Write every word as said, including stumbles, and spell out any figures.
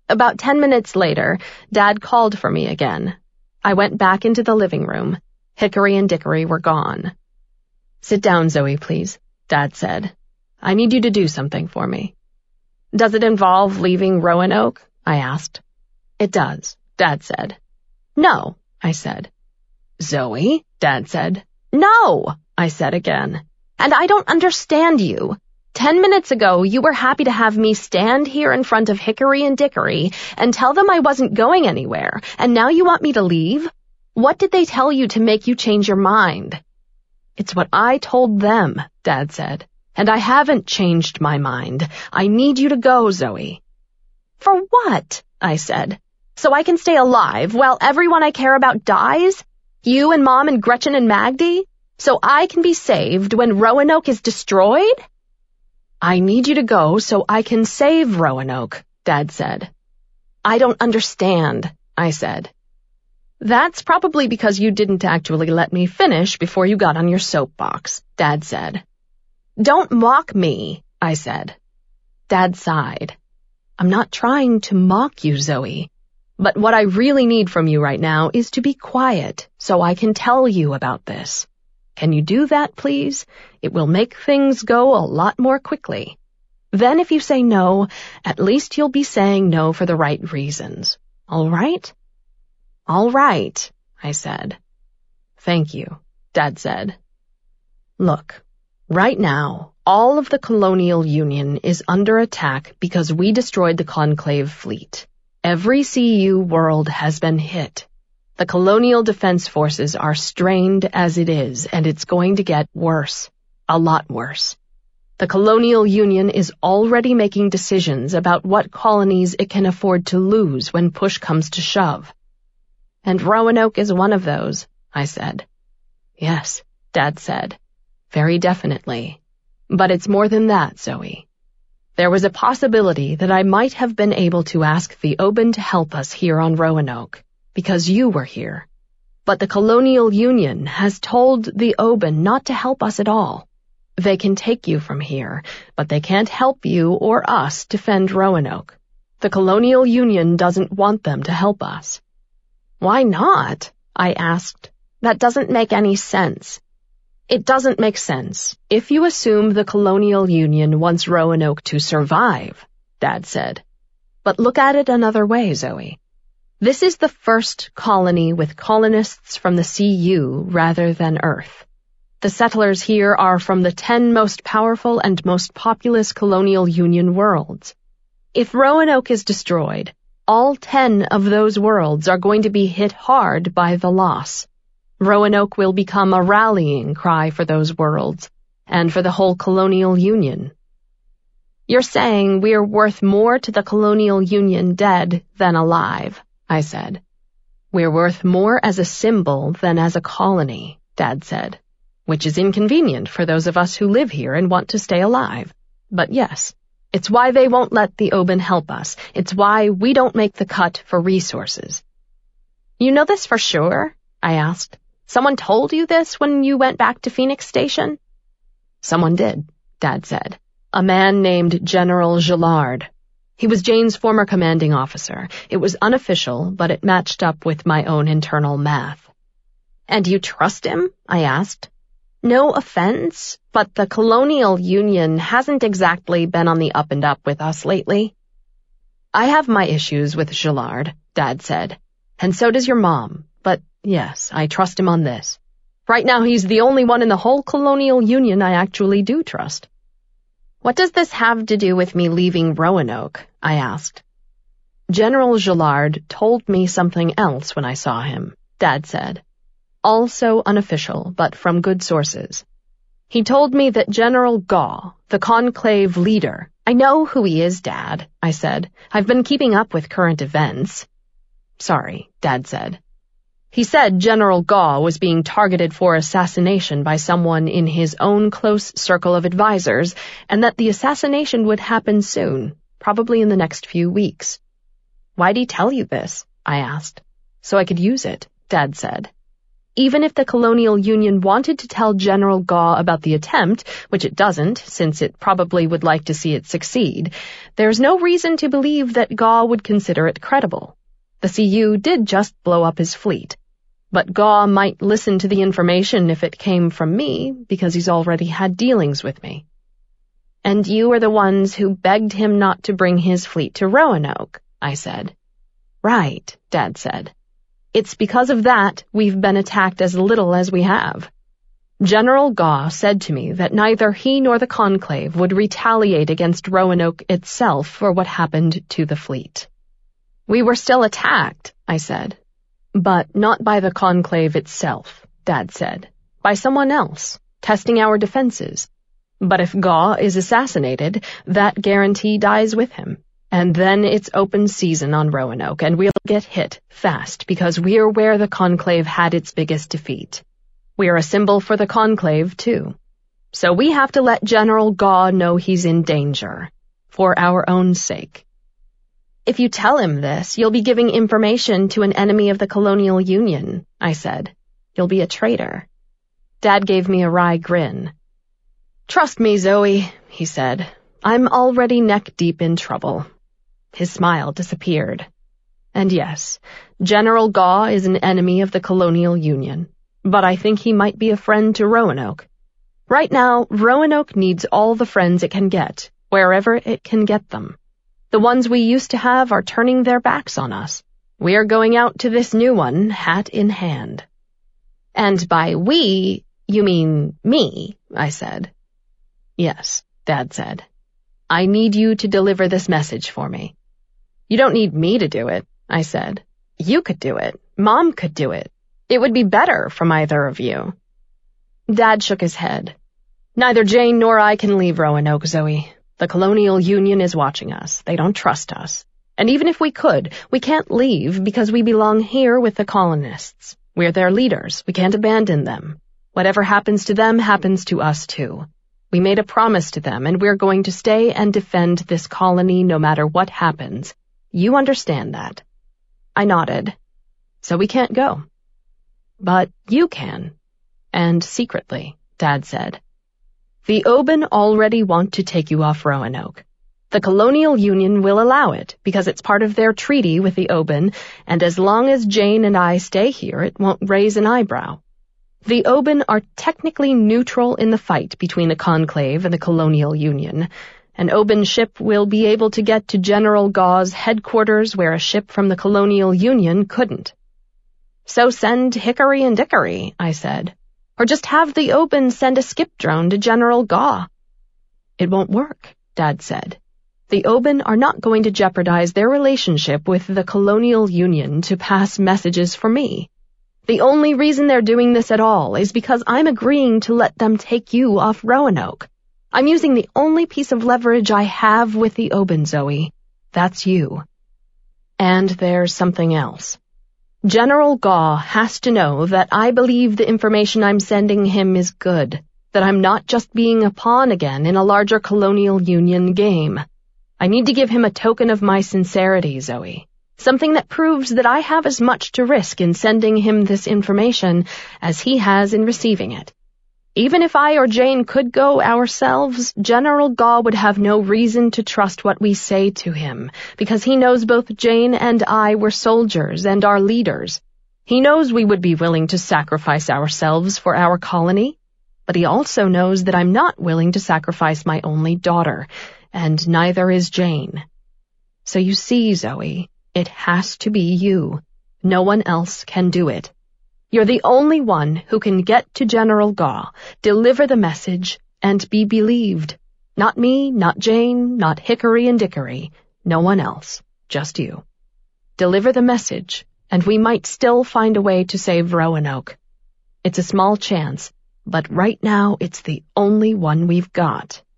About ten minutes later, Dad called for me again. I went back into the living room. Hickory and Dickory were gone. "Sit down, Zoe, please," Dad said. "I need you to do something for me." "Does it involve leaving Roanoke?" I asked. "It does," Dad said. "No," I said. "Zoe," Dad said. "No," I said again. "And I don't understand you. Ten minutes ago, you were happy to have me stand here in front of Hickory and Dickory and tell them I wasn't going anywhere, and now you want me to leave? What did they tell you to make you change your mind?" "It's what I told them," Dad said, "and I haven't changed my mind. I need you to go, Zoe." "For what?" I said. "So I can stay alive while everyone I care about dies? You and Mom and Gretchen and Magdy? So I can be saved when Roanoke is destroyed?" "I need you to go so I can save Roanoke," Dad said. "I don't understand," I said. "That's probably because you didn't actually let me finish before you got on your soapbox," Dad said. "Don't mock me," I said. Dad sighed. "I'm not trying to mock you, Zoe, but what I really need from you right now is to be quiet so I can tell you about this. Can you do that, please? It will make things go a lot more quickly. Then if you say no, at least you'll be saying no for the right reasons. All right?" "All right," I said. "Thank you," Dad said. "Look, right now, all of the Colonial Union is under attack because we destroyed the Conclave fleet. Every C U world has been hit. The Colonial Defense Forces are strained as it is, and it's going to get worse. A lot worse. The Colonial Union is already making decisions about what colonies it can afford to lose when push comes to shove. And Roanoke is one of those," I said. "Yes," Dad said. "Very definitely. But it's more than that, Zoe. There was a possibility that I might have been able to ask the Oban to help us here on Roanoke, because you were here. But the Colonial Union has told the Oban not to help us at all. They can take you from here, but they can't help you or us defend Roanoke. The Colonial Union doesn't want them to help us." "Why not?" I asked. "That doesn't make any sense." "It doesn't make sense if you assume the Colonial Union wants Roanoke to survive," Dad said. "But look at it another way, Zoe. This is the first colony with colonists from the C U rather than Earth. The settlers here are from the ten most powerful and most populous Colonial Union worlds. If Roanoke is destroyed, all ten of those worlds are going to be hit hard by the loss. Roanoke will become a rallying cry for those worlds, and for the whole Colonial Union." "You're saying we're worth more to the Colonial Union dead than alive," I said. "We're worth more as a symbol than as a colony," Dad said, "which is inconvenient for those of us who live here and want to stay alive. But yes, it's why they won't let the Oban help us. It's why we don't make the cut for resources." "You know this for sure?" I asked. "Someone told you this when you went back to Phoenix Station?" "Someone did," Dad said. "A man named General Gillard. He was Jane's former commanding officer. It was unofficial, but it matched up with my own internal math." "And you trust him?" I asked. "No offense, but the Colonial Union hasn't exactly been on the up and up with us lately." "I have my issues with Gillard," Dad said, "and so does your mom, but yes, I trust him on this. Right now he's the only one in the whole Colonial Union I actually do trust." "What does this have to do with me leaving Roanoke?" I asked. "General Gillard told me something else when I saw him," Dad said. "Also unofficial, but from good sources. He told me that General Gaw, the Conclave leader—" "I know who he is, Dad," I said. "I've been keeping up with current events." "Sorry," Dad said. "He said General Gaw was being targeted for assassination by someone in his own close circle of advisors, and that the assassination would happen soon, probably in the next few weeks." "Why'd he tell you this?" I asked. "So I could use it," Dad said. Even if the Colonial Union wanted to tell General Gaw about the attempt, which it doesn't, since it probably would like to see it succeed, there's no reason to believe that Gaw would consider it credible. The C U did just blow up his fleet. But Gaw might listen to the information if it came from me, because he's already had dealings with me. And you are the ones who begged him not to bring his fleet to Roanoke, I said. Right, Dad said. It's because of that we've been attacked as little as we have. General Gaw said to me that neither he nor the Conclave would retaliate against Roanoke itself for what happened to the fleet. We were still attacked, I said. But not by the Conclave itself, Dad said. By someone else, testing our defenses. But if Gaw is assassinated, that guarantee dies with him. And then it's open season on Roanoke, and we'll get hit fast because we're where the Conclave had its biggest defeat. We're a symbol for the Conclave, too. So we have to let General Gaw know he's in danger, for our own sake. If you tell him this, you'll be giving information to an enemy of the Colonial Union, I said. You'll be a traitor. Dad gave me a wry grin. Trust me, Zoe, he said. I'm already neck-deep in trouble. His smile disappeared. And yes, General Gaw is an enemy of the Colonial Union, but I think he might be a friend to Roanoke. Right now, Roanoke needs all the friends it can get, wherever it can get them. The ones we used to have are turning their backs on us. We are going out to this new one, hat in hand. And by we, you mean me, I said. Yes, Dad said. I need you to deliver this message for me. You don't need me to do it, I said. You could do it. Mom could do it. It would be better from either of you. Dad shook his head. Neither Jane nor I can leave Roanoke, Zoe. The Colonial Union is watching us. They don't trust us. And even if we could, we can't leave because we belong here with the colonists. We're their leaders. We can't abandon them. Whatever happens to them happens to us too. We made a promise to them, and we're going to stay and defend this colony no matter what happens. You understand that? I nodded. So we can't go. But you can. And secretly, Dad said. The Oban already want to take you off Roanoke. The Colonial Union will allow it, because it's part of their treaty with the Oban, and as long as Jane and I stay here, it won't raise an eyebrow. The Oban are technically neutral in the fight between the Conclave and the Colonial Union. An Oban ship will be able to get to General Gaw's headquarters where a ship from the Colonial Union couldn't. So send Hickory and Dickory, I said. Or just have the Oban send a skip drone to General Gaw. It won't work, Dad said. The Oban are not going to jeopardize their relationship with the Colonial Union to pass messages for me. The only reason they're doing this at all is because I'm agreeing to let them take you off Roanoke. I'm using the only piece of leverage I have with the Oban, Zoe. That's you. And there's something else. General Gaw has to know that I believe the information I'm sending him is good, that I'm not just being a pawn again in a larger Colonial Union game. I need to give him a token of my sincerity, Zoe. Something that proves that I have as much to risk in sending him this information as he has in receiving it. Even if I or Jane could go ourselves, General Gaw would have no reason to trust what we say to him, because he knows both Jane and I were soldiers and are leaders. He knows we would be willing to sacrifice ourselves for our colony, but he also knows that I'm not willing to sacrifice my only daughter, and neither is Jane. So you see, Zoe, it has to be you. No one else can do it. You're the only one who can get to General Gaw, deliver the message, and be believed. Not me, not Jane, not Hickory and Dickory. No one else. Just you. Deliver the message, and we might still find a way to save Roanoke. It's a small chance, but right now it's the only one we've got.